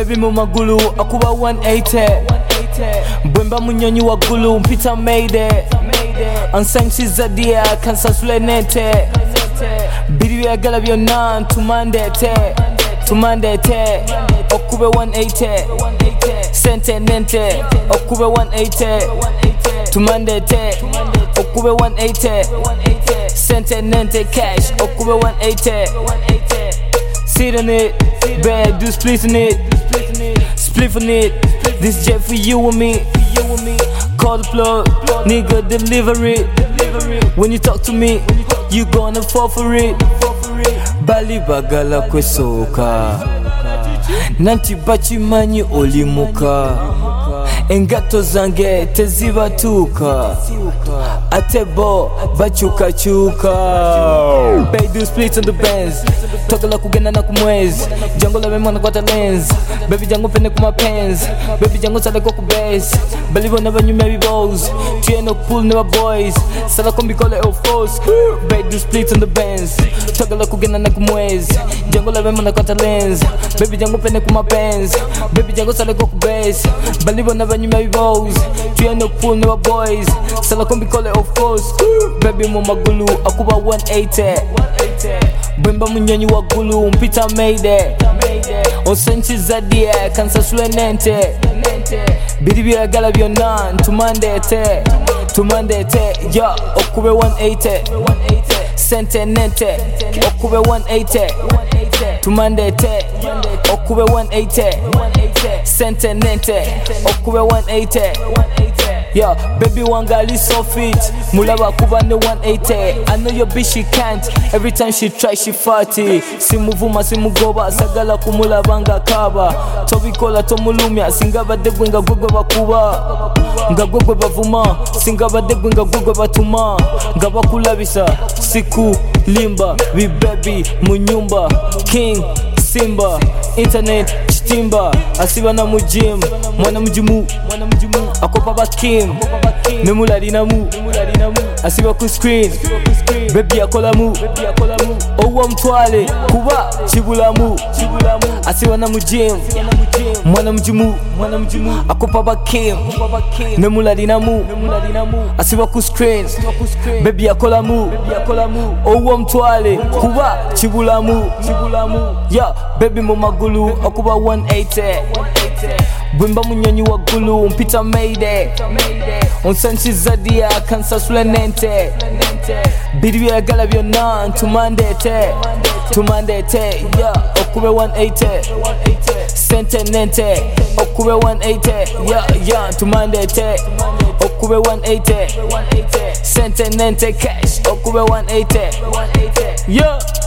baby mu magulu akuba 180 bwemba munyonyi wa gulu mpita mayday ansanchi zadia kansasule nete biri yagala byonna tumandete okube 180 sente nente okube 180 tumandete okube 180 sente nente cash okube 180 sit on it bad do split on it split on it this jet for you and me call the plug nigga deliver it when you talk to me you gonna fall for it bali bagala kwesoka nanti bachimanyi olimuka engato zange tezibatuka atebo bachukachuka pay do splits on the bands togala kugenda na kumwezi jango la mema na kwata lens baby jango pene kuma pens baby jango sale ko ku base believe on never you maybe bows no pool never boys sala kombi kole of course pay do splits on the bands togala kugenda na kumwezi jango la mema na kwata lens baby jango pene kuma pens baby jango sale ko ku base believe on never you maybe bows no pool never boys sala kombi kole of course baby mu magulu akuba 180 bwemba munyonyi wa gulu mpita mayday onsanchi zadia kansasule nente biri byagala byonna tumandete ya okube 180 sente nente okube 180 tumandete okube 180 sente nente okube 180 yeah, baby wangali so fit mulaba kuba ne 180 I know your bitch she can't every time she try she farty simuvuma simugoba sagala kumulabanga kaba tobikola tomulumya singabadde gwenga gwegwe bakuba ngagwegwe bavuma singabadde gwenga gwegwe batuma ngabakulabisa siku limba bi baby munyumba king simba internet chitimba asiba na mujim mwana mujimu akopa bakim nemula dinamu asiba ku screen baby akolamu owa mtwale kuba chibulamu asiba na mujim mwana mujimu akopa bakim nemula dinamu asiba ku screen baby akolamu owa mtwale kuba chibulamu yeah baby mu magulu akuba 180 bwemba munyonyi wa gulu mpita mayday onsanchi zadia kansasule nente biri yagala byonna tumandete yeah okube 180 sente nente okube 180 yeah tumandete okube 180 sente nente cash okube 180 yeah